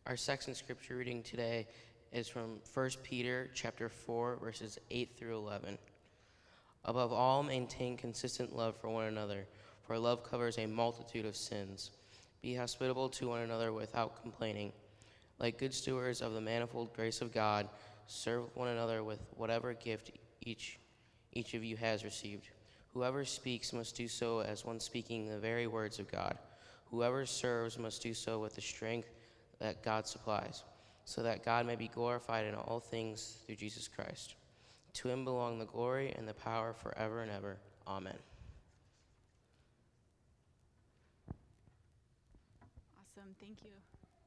Our second scripture reading today is from 1 Peter chapter 4, verses 8 through 11. Above all, maintain consistent love for one another, for love covers a multitude of sins. Be hospitable to one another without complaining. Like good stewards of the manifold grace of God, serve one another with whatever gift each of you has received. Whoever speaks must do so as one speaking the very words of God. Whoever serves must do so with the strength that God supplies, so that God may be glorified in all things through Jesus Christ. To him belong the glory and the power forever and ever. Amen. Awesome, thank you.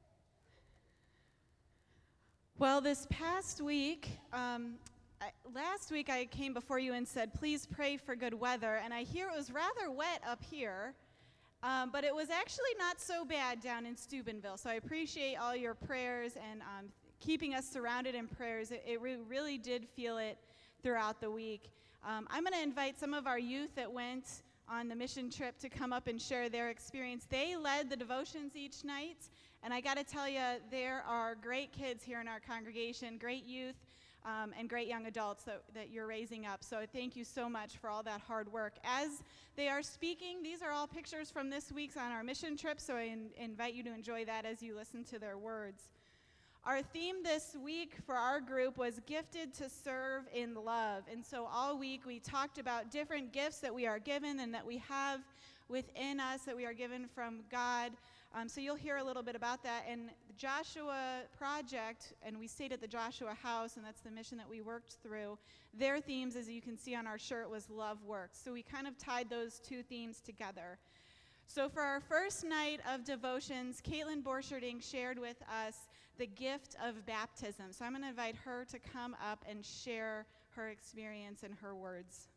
Well, this past week, last week I came before you and said, please pray for good weather, and I hear it was rather wet up here. But it was actually not so bad down in Steubenville, so I appreciate all your prayers and keeping us surrounded in prayers. It really did feel it throughout the week. I'm going to invite some of our youth that went on the mission trip to come up and share their experience. They led the devotions each night, and I got to tell you, there are great kids here in our congregation, great youth, and great young adults that you're raising up. So thank you so much for all that hard work. As they are speaking, these are all pictures from this week's on our mission trip, so I invite you to enjoy that as you listen to their words. Our theme this week for our group was Gifted to Serve in Love. And so all week we talked about different gifts that we are given and that we have within us that we are given from God. So you'll hear a little bit about that. And the Joshua Project, and we stayed at the Joshua House, and that's the mission that we worked through. Their themes, as you can see on our shirt, was Love Works. So we kind of tied those two themes together. So for our first night of devotions, Caitlin Borcherding shared with us the gift of baptism. So I'm going to invite her to come up and share her experience and her words.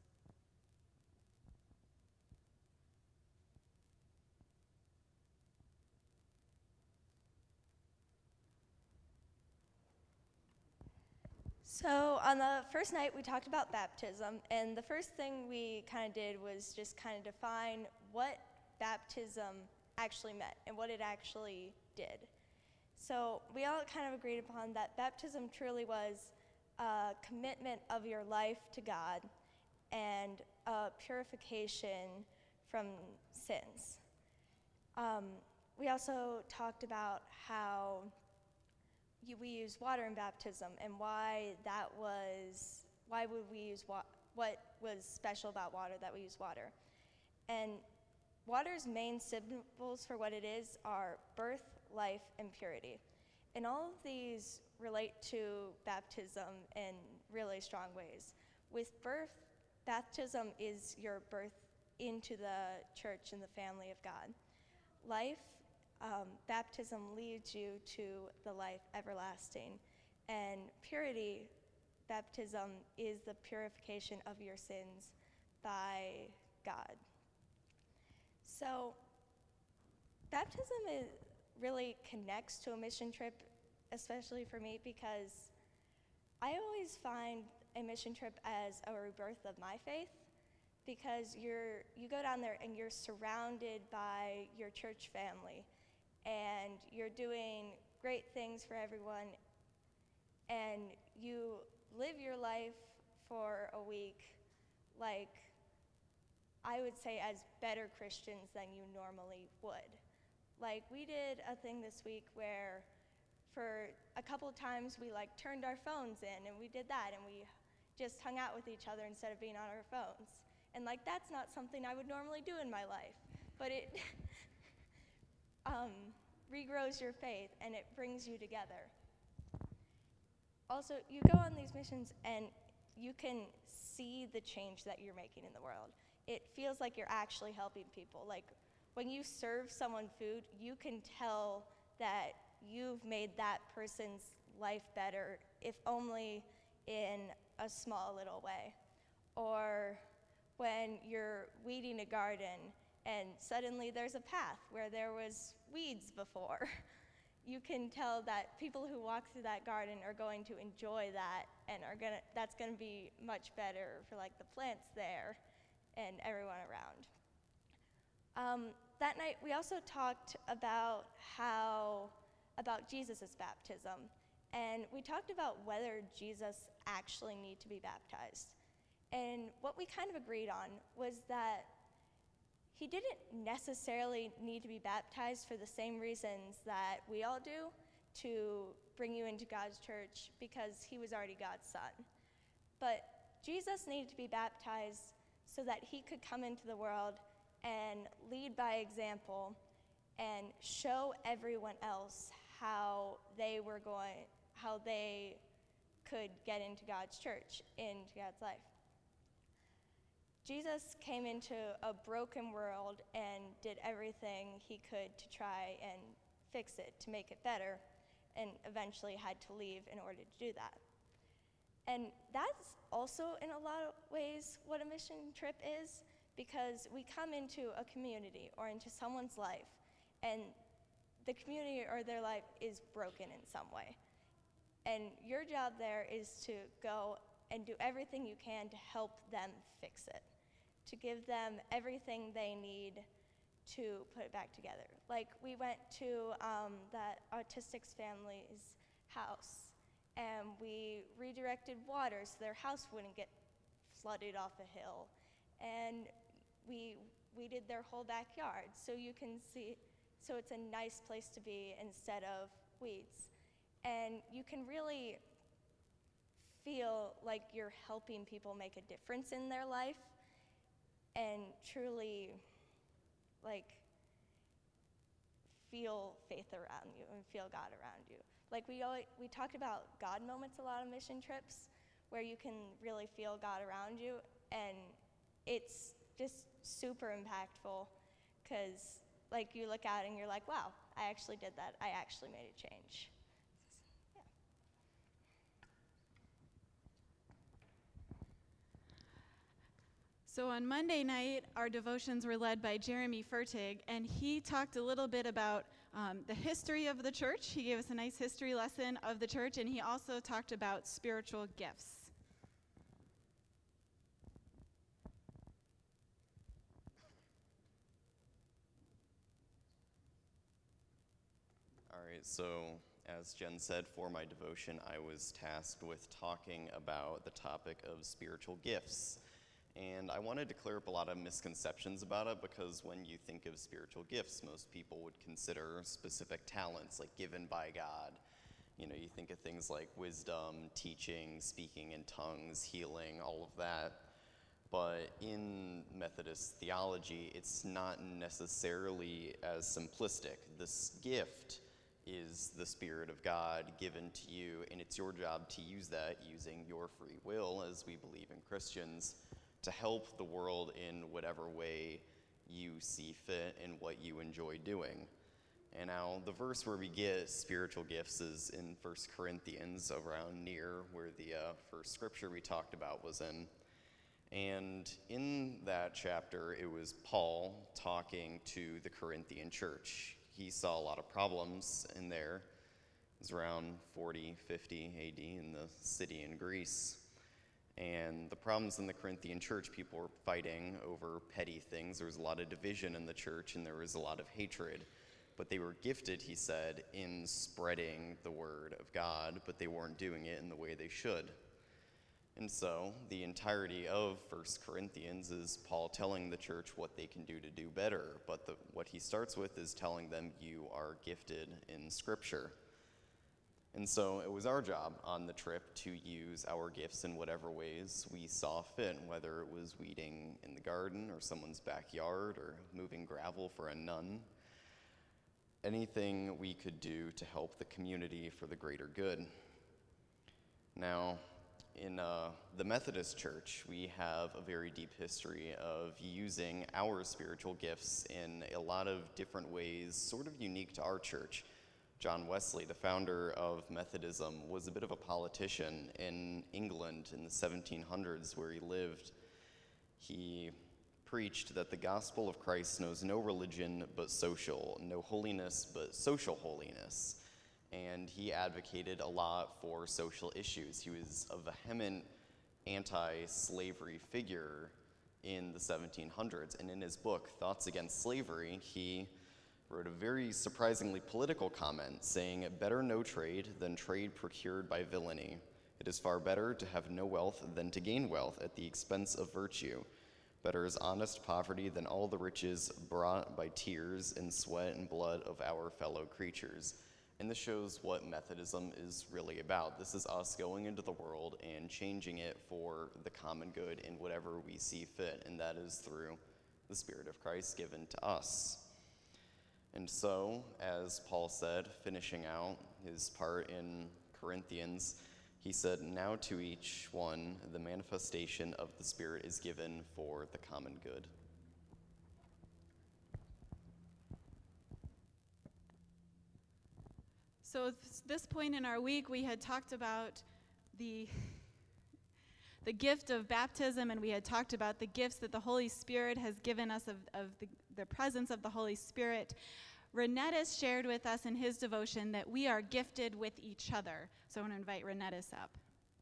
So on the first night, we talked about baptism, and the first thing we kind of did was just kind of define what baptism actually meant and what it actually did. So we all kind of agreed upon that baptism truly was a commitment of your life to God and a purification from sins. We also talked about how we use water in baptism and why would we use what was special about water that we use water. And water's main symbols for what it is are birth, life, and purity. And all of these relate to baptism in really strong ways. With birth, baptism is your birth into the church and the family of God. Life, baptism leads you to the life everlasting. And purity, baptism is the purification of your sins by God. So baptism really connects to a mission trip, especially for me, because I always find a mission trip as a rebirth of my faith, because you go down there and you're surrounded by your church family, and you're doing great things for everyone, and you live your life for a week like, I would say, as better Christians than you normally would. Like, we did a thing this week where for a couple of times we turned our phones in, and we did that, and we just hung out with each other instead of being on our phones. And that's not something I would normally do in my life, but it regrows your faith and it brings you together. Also, you go on these missions and you can see the change that you're making in the world. It feels like you're actually helping people. Like, when you serve someone food, you can tell that you've made that person's life better, if only in a small little way. Or when you're weeding a garden and suddenly there's a path where there was weeds before. You can tell that people who walk through that garden are going to enjoy that, and that's gonna be much better for the plants there and everyone around. That night we also talked about how about Jesus' baptism. And we talked about whether Jesus actually needed to be baptized. And what we kind of agreed on was that he didn't necessarily need to be baptized for the same reasons that we all do, to bring you into God's church, because he was already God's son. But Jesus needed to be baptized so that he could come into the world and lead by example and show everyone else how they could get into God's church, into God's life. Jesus came into a broken world and did everything he could to try and fix it, to make it better, and eventually had to leave in order to do that. And that's also, in a lot of ways, what a mission trip is, because we come into a community or into someone's life, and the community or their life is broken in some way. And your job there is to go and do everything you can to help them fix it, to give them everything they need to put it back together. Like, we went to that autistic family's house, and we redirected water so their house wouldn't get flooded off a hill. And we weeded their whole backyard so you can see, so it's a nice place to be instead of weeds. And you can really feel like you're helping people make a difference in their life and truly, like, feel faith around you and feel God around you. Like, we talked about God moments a lot of mission trips, where you can really feel God around you, and it's just super impactful, because, like, you look out and you're like, wow, I actually did that. I actually made a change. Yeah. So on Monday night, our devotions were led by Jeremy Fertig, and he talked a little bit about the history of the church. He gave us a nice history lesson of the church, and he also talked about spiritual gifts. All right, so as Jen said, for my devotion, I was tasked with talking about the topic of spiritual gifts. And I wanted to clear up a lot of misconceptions about it, because when you think of spiritual gifts, most people would consider specific talents, like given by God. You know, you think of things like wisdom, teaching, speaking in tongues, healing, all of that. But in Methodist theology, it's not necessarily as simplistic. This gift is the Spirit of God given to you, and it's your job to use that using your free will, as we believe in Christians, to help the world in whatever way you see fit and what you enjoy doing. And now the verse where we get spiritual gifts is in 1 Corinthians, around near where the first scripture we talked about was in. And in that chapter, it was Paul talking to the Corinthian church. He saw a lot of problems in there. It was around 40, 50 AD in the city in Greece. And the problems in the Corinthian church, people were fighting over petty things. There was a lot of division in the church, and there was a lot of hatred. But they were gifted, he said, in spreading the word of God, but they weren't doing it in the way they should. And so the entirety of 1 Corinthians is Paul telling the church what they can do to do better. But what he starts with is telling them, you are gifted in Scripture. And so it was our job on the trip to use our gifts in whatever ways we saw fit, whether it was weeding in the garden or someone's backyard or moving gravel for a nun. Anything we could do to help the community for the greater good. Now, in the Methodist Church, we have a very deep history of using our spiritual gifts in a lot of different ways, sort of unique to our church. John Wesley, the founder of Methodism, was a bit of a politician in England in the 1700s where he lived. He preached that the gospel of Christ knows no religion but social, no holiness but social holiness. And he advocated a lot for social issues. He was a vehement anti-slavery figure in the 1700s. And in his book, Thoughts Against Slavery, he wrote a very surprisingly political comment saying, "Better no trade than trade procured by villainy. It is far better to have no wealth than to gain wealth at the expense of virtue. Better is honest poverty than all the riches brought by tears and sweat and blood of our fellow creatures." And this shows what Methodism is really about. This is us going into the world and changing it for the common good in whatever we see fit, and that is through the Spirit of Christ given to us. And so, as Paul said, finishing out his part in Corinthians, he said, "Now to each one the manifestation of the Spirit is given for the common good." So at this point in our week, we had talked about the gift of baptism, and we had talked about the gifts that the Holy Spirit has given us of the presence of the Holy Spirit. Renetis shared with us in his devotion that we are gifted with each other. So I want to invite Renetis up.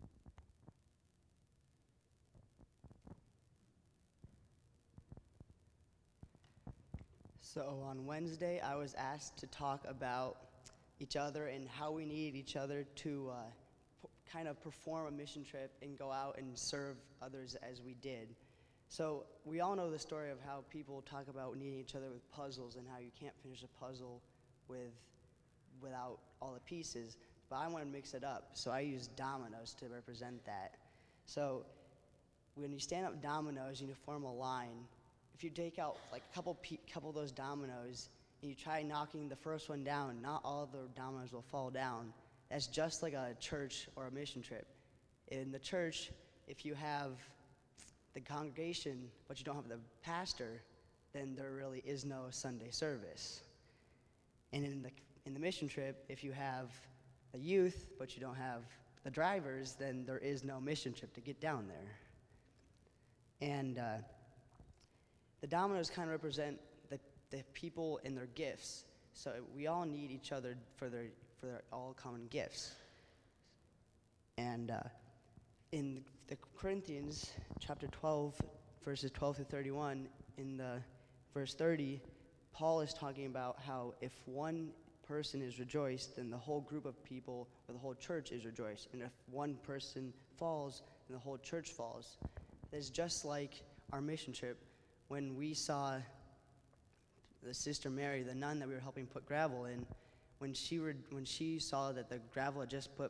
So on Wednesday, I was asked to talk about each other and how we need each other to kind of perform a mission trip and go out and serve others as we did. So we all know the story of how people talk about needing each other with puzzles and how you can't finish a puzzle without all the pieces. But I want to mix it up, so I use dominoes to represent that. So when you stand up dominoes and you form a line, if you take out like a couple of those dominoes and you try knocking the first one down, not all of the dominoes will fall down. That's just like a church or a mission trip. In the church, if you have the congregation but you don't have the pastor, then there really is no Sunday service. And in the mission trip, if you have the youth but you don't have the drivers, then there is no mission trip to get down there. And the dominoes kind of represent the people and their gifts. So we all need each other for their all common gifts. And in the Corinthians chapter 12, verses 12 through 31, in the verse 30, Paul is talking about how if one person is rejoiced, then the whole group of people or the whole church is rejoiced. And if one person falls, then the whole church falls. It's just like our mission trip. When we saw the Sister Mary, the nun that we were helping put gravel in, when she saw that the gravel had just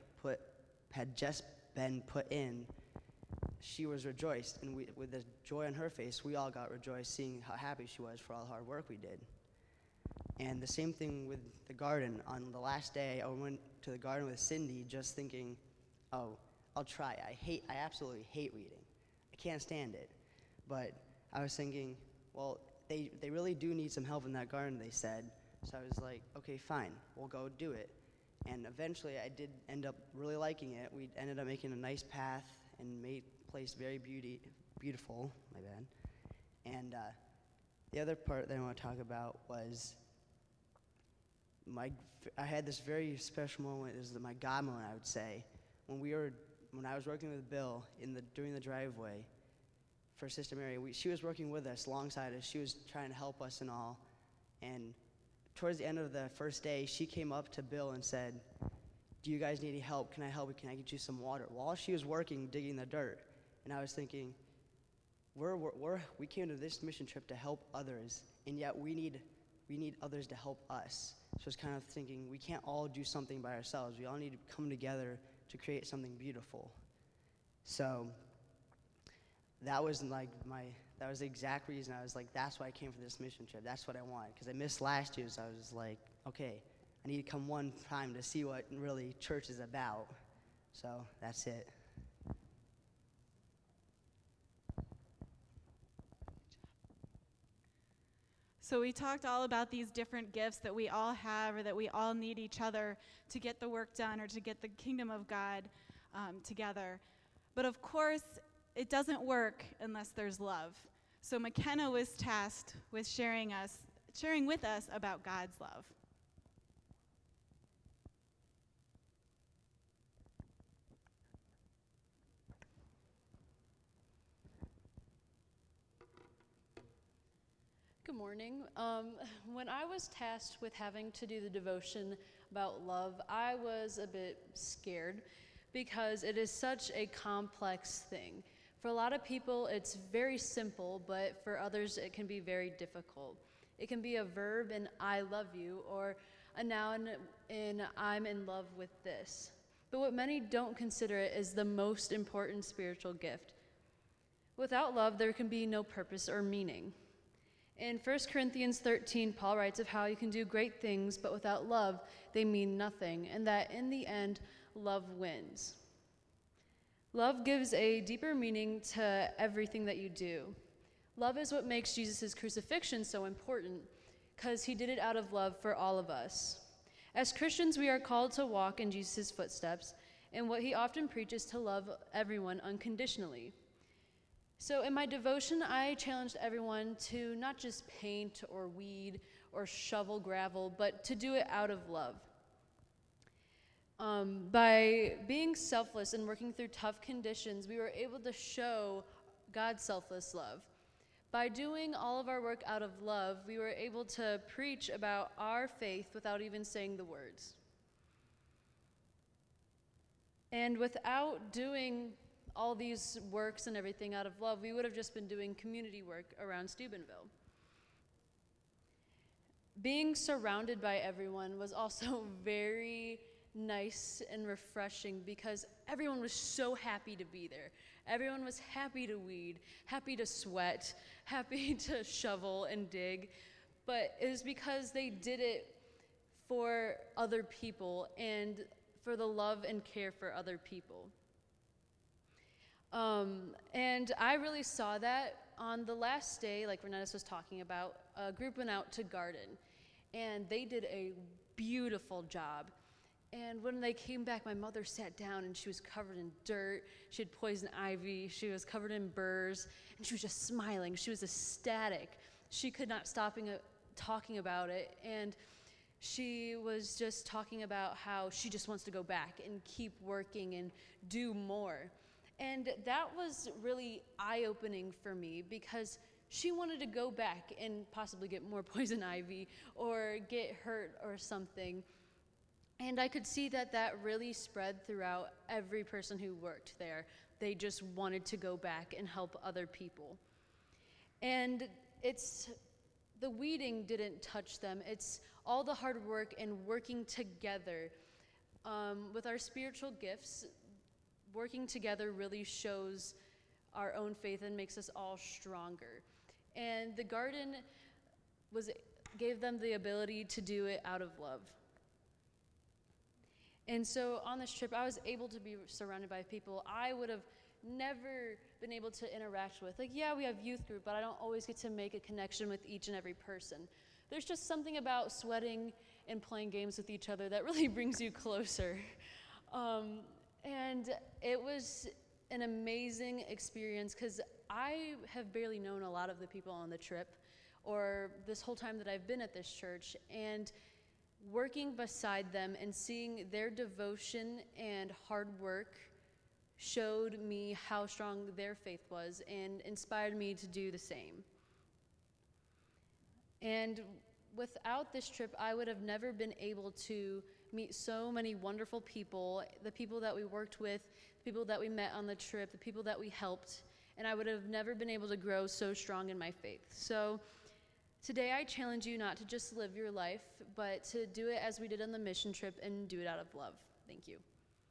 been put in, she was rejoiced, and with the joy on her face, we all got rejoiced seeing how happy she was for all the hard work we did. And the same thing with the garden. On the last day, I went to the garden with Cindy, just thinking, "Oh, I'll try." I absolutely hate weeding. I can't stand it. But I was thinking, well, they really do need some help in that garden, they said. So I was like, okay, fine, we'll go do it. And eventually I did end up really liking it. We ended up making a nice path and made the place very beautiful, my bad. And the other part that I want to talk about was I had this very special moment. It was my God moment, I would say. When I was working with Bill during the driveway, for Sister Mary, she was working with us alongside us. She was trying to help us and all. And towards the end of the first day, she came up to Bill and said, "Do you guys need any help? Can I help you? Can I get you some water?" While she was working, digging the dirt. And I was thinking, we came to this mission trip to help others, and yet we need others to help us. So I was kind of thinking, we can't all do something by ourselves. We all need to come together to create something beautiful. So that was the exact reason I was like, that's why I came for this mission trip. That's what I want. Because I missed last year, so I was like, okay, I need to come one time to see what really church is about. So that's it. So we talked all about these different gifts that we all have, or that we all need each other to get the work done or to get the kingdom of God together. But of course, it doesn't work unless there's love. So McKenna was tasked with sharing with us about God's love. Good Good morning. When I was tasked with having to do the devotion about love, I was a bit scared because it is such a complex thing. For a lot of people, it's very simple, but for others, it can be very difficult. It can be a verb in I love you, or a noun in I'm in love with this. But what many don't consider it is the most important spiritual gift. Without love, there can be no purpose or meaning. In 1 Corinthians 13, Paul writes of how you can do great things, but without love, they mean nothing, and that in the end, love wins. Love gives a deeper meaning to everything that you do. Love is what makes Jesus' crucifixion so important, because he did it out of love for all of us. As Christians, we are called to walk in Jesus' footsteps, and what he often preaches to love everyone unconditionally. So in my devotion, I challenged everyone to not just paint or weed or shovel gravel, but to do it out of love. By being selfless and working through tough conditions, we were able to show God's selfless love. By doing all of our work out of love, we were able to preach about our faith without even saying the words. And without doing all these works and everything out of love, we would have just been doing community work around Steubenville. Being surrounded by everyone was also very nice and refreshing because everyone was so happy to be there. Everyone was happy to weed, happy to sweat, happy to shovel and dig, but it was because they did it for other people and for the love and care for other people. And I really saw that on the last day, like Renetis was talking about, a group went out to garden, and they did a beautiful job. And when they came back, my mother sat down, and she was covered in dirt. She had poison ivy. She was covered in burrs, and she was just smiling. She was ecstatic. She could not stop talking about it, and she was just talking about how she just wants to go back and keep working and do more. And that was really eye-opening for me because she wanted to go back and possibly get more poison ivy or get hurt or something. And I could see that that really spread throughout every person who worked there. They just wanted to go back and help other people. And the weeding didn't touch them. It's all the hard work and working together. With our spiritual gifts, working together really shows our own faith and makes us all stronger. And the garden gave them the ability to do it out of love. And so on this trip, I was able to be surrounded by people I would have never been able to interact with. Like, yeah, we have youth group, but I don't always get to make a connection with each and every person. There's just something about sweating and playing games with each other that really brings you closer. And it was an amazing experience because I have barely known a lot of the people on the trip or this whole time that I've been at this church, and working beside them and seeing their devotion and hard work showed me how strong their faith was and inspired me to do the same. And without this trip, I would have never been able to meet so many wonderful people, the people that we worked with, the people that we met on the trip, the people that we helped, and I would have never been able to grow so strong in my faith. So today I challenge you not to just live your life, but to do it as we did on the mission trip and do it out of love. Thank you.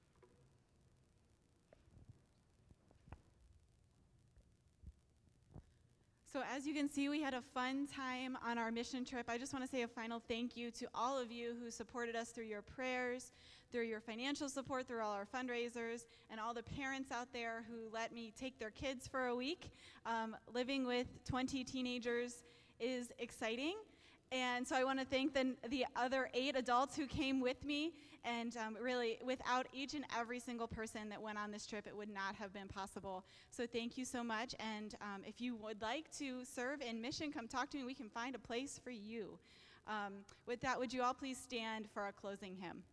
So as you can see, we had a fun time on our mission trip. I just want to say a final thank you to all of you who supported us through your prayers, through your financial support, through all our fundraisers, and all the parents out there who let me take their kids for a week. Living with 20 teenagers is exciting. And so I want to thank the other 8 adults who came with me. And really, without each and every single person that went on this trip, it would not have been possible. So thank you so much. And if you would like to serve in mission, come talk to me. We can find a place for you. With that, would you all please stand for our closing hymn?